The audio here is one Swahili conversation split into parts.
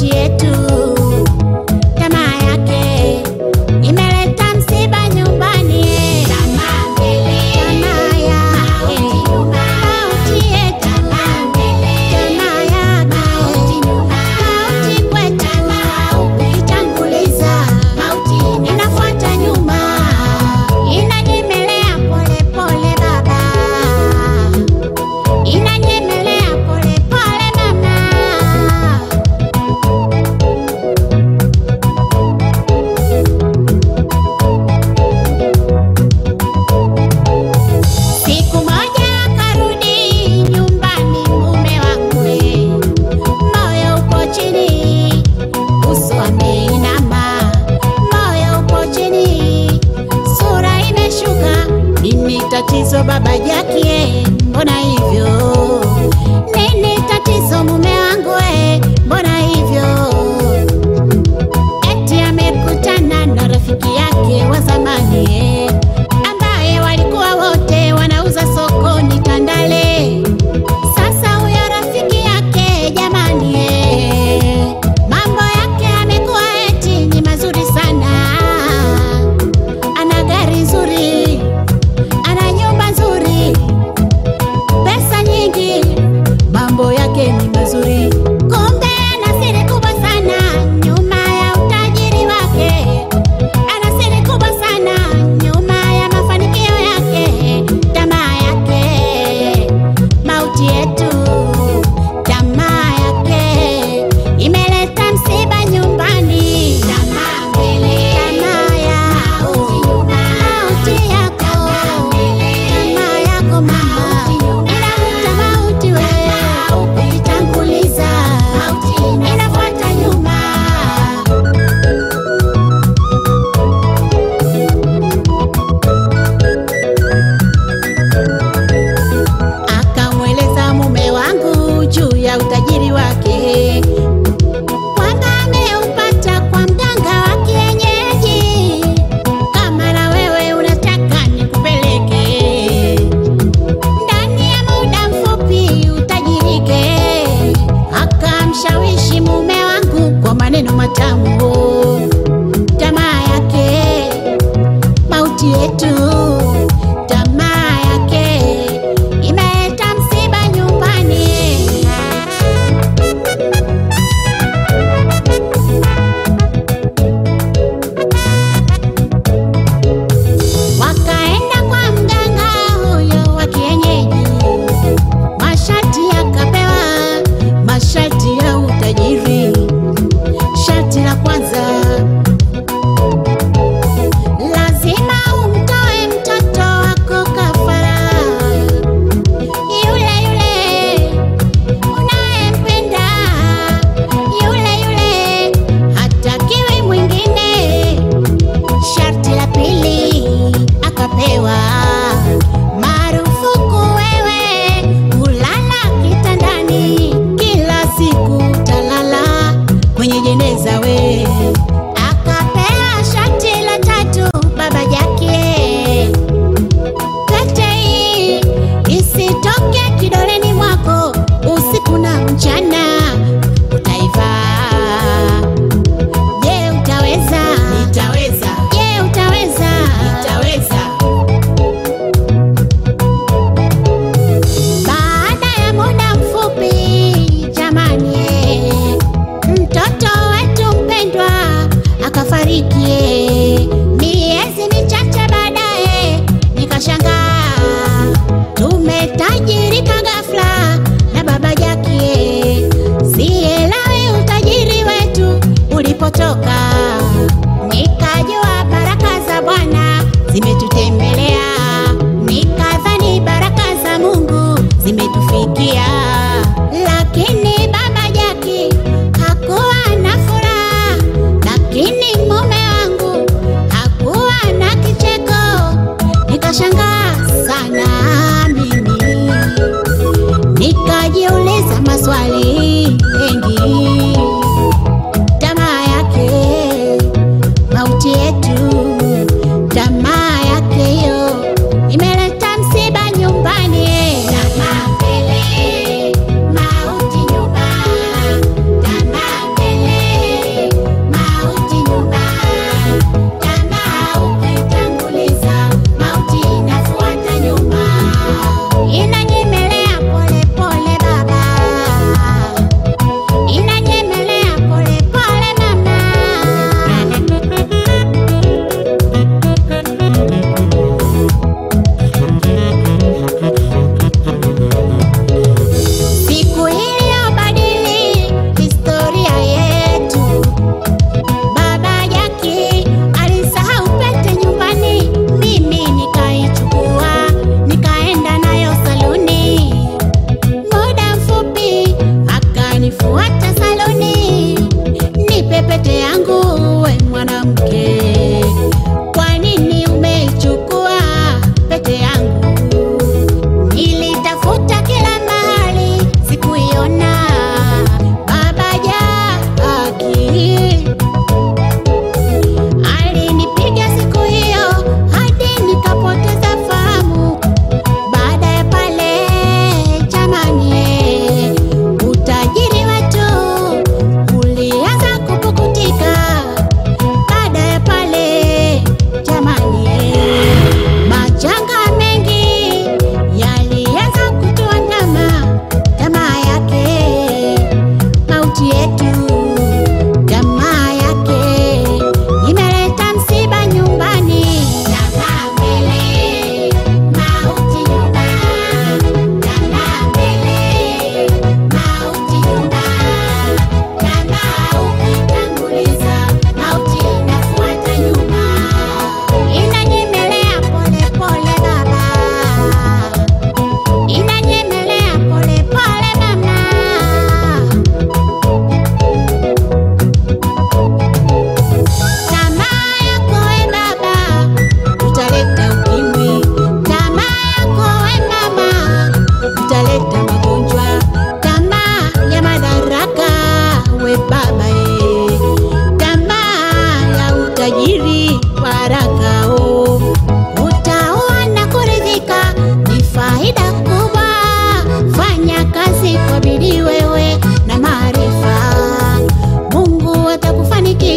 yetu. Tamaa yake imeleta msiba nyumbani. Tamaa yake mauti yetu. Tamaa yake mauti kwetu. Ukitanguliza mauti inafuata nyuma, inanyemelea pole pole baba, inanyemelea pole pole mama. Siku moja akarudi nyumbani mume wangu, moyo upo chini, uso ameinama, moyo upo chini, sura imeshuka. Nini tatizo baba Jackie, mbona hivyo? Nini tatizo mume wangu, mbona hivyo? Eti amekutana na rafiki yake wa zamani, ambaye walikuwa wote wanauza sokoni Tandale. Sasa huyo rafiki yake jamani, mambo yake amekuwa eti ni mazuri sana. Ana gari nzuri, ana nyumba nzuri,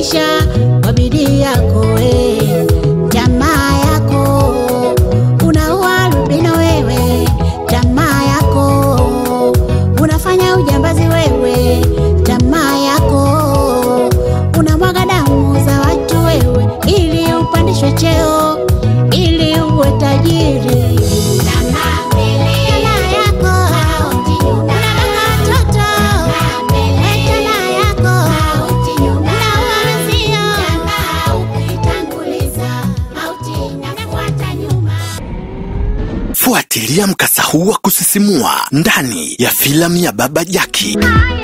maisha kwa bidii yako jamaa yako unaua albino wewe, jamaa yako unafanya ujambazi wewe, jamaa yako unamwaga damu za watu wewe, ili upandishwe cheo, ili uwe tajiri. Fuatilia mkasa huu wa kusisimua ndani ya filamu ya Baba Jackie.